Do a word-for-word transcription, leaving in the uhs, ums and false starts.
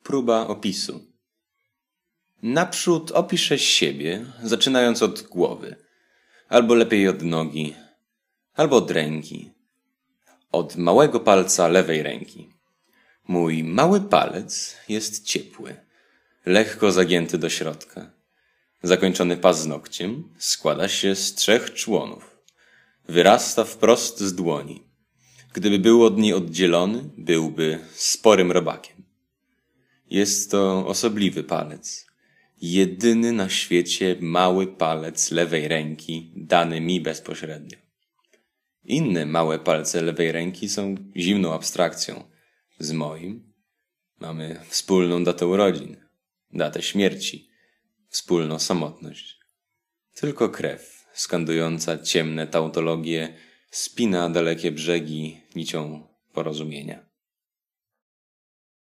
Próba opisu. Naprzód opiszę siebie, zaczynając od głowy, albo lepiej od nogi, albo od ręki, od małego palca lewej ręki. Mój mały palec jest ciepły, lekko zagięty do środka. Zakończony paznokciem składa się z trzech członów. Wyrasta wprost z dłoni. Gdyby był od niej oddzielony, byłby sporym robakiem. Jest to osobliwy palec. Jedyny na świecie mały palec lewej ręki dany mi bezpośrednio. Inne małe palce lewej ręki są zimną abstrakcją. Z moim mamy wspólną datę urodzin, datę śmierci, wspólną samotność. Tylko krew, skandująca ciemne tautologie, spina dalekie brzegi nicią porozumienia.